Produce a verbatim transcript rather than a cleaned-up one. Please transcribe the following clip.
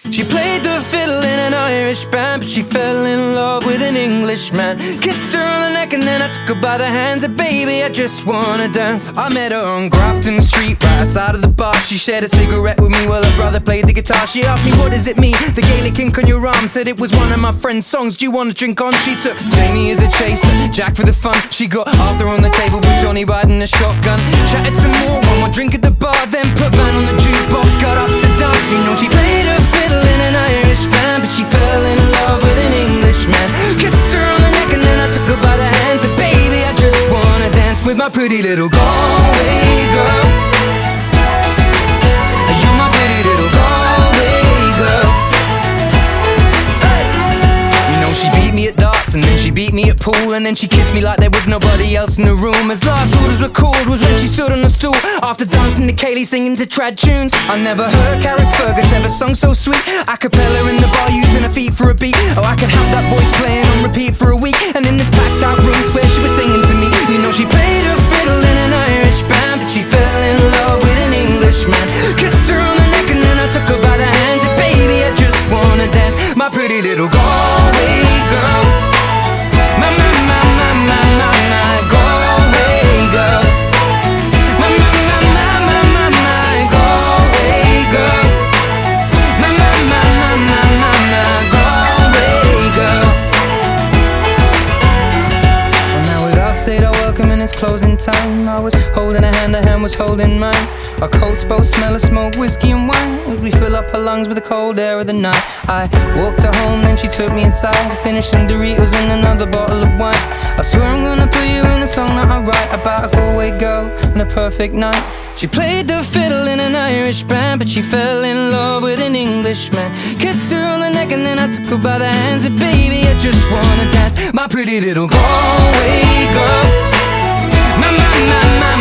She played the fiddle in an Irish band, but she fell in love with an Englishman. Kissed her on the neck and then I took her by the hands. And baby, I just wanna dance. I met her on Grafton Street, right outside of the bar. She shared a cigarette with me while her brother played the guitar. She asked me, what does it mean, the Gaelic ink on your arm? Said it was one of my friend's songs, do you wanna drink on? She took Jamie as a chaser, Jack for the fun. She got Arthur on the table with Johnny riding a shotgun. Chatted some more, one more drink at the bar, then put Van on the jukebox, got up to dance. You know she played her fiddle in an Irish band, but she fell in love with an Englishman. Kissed her on the neck and then I took her by the hands. And baby, I just wanna dance with my pretty little Galway girl. You're my pretty little Galway girl. Hey. You know she beat me at darts and then she beat me at pool, and then she kissed me like there was nobody else in the room. As last orders were called was when she stood on the stool, after dancing to Kaylee singing to trad tunes. I never heard Carrick Fergus ever sung so sweet. A cappella in the bar using her feet for a beat. Oh, I could have that voice playing on repeat for a week. And in this packed out room swear she was singing to me. You know she played her fiddle in an Irish band, but she fell in love with an Englishman. Kissed her on the neck and then I took her by the hands. And baby, I just wanna dance, my pretty little Galway girl. My, my, my, my, my, my, my Galway girl. My, my, my, my, my, my, my Galway girl. My, my, my, my, my, my, my Galway girl. Well, now we'd all said our welcome and it's closing time. I was holding her hand, her hand was holding mine. Our coats both smell of smoke, whiskey and wine, as we fill up her lungs with the cold air of the night. I walked her home, then she took me inside to finish some Doritos and another bottle of wine. I swear I'm gonna put you in a song that I write about a Galway girl and a perfect night. She played the fiddle in an Irish band, but she fell in love with an Englishman. Kissed her on the neck and then I took her by the hands. And baby, I just wanna dance, my pretty little Galway girl. My, my, my, my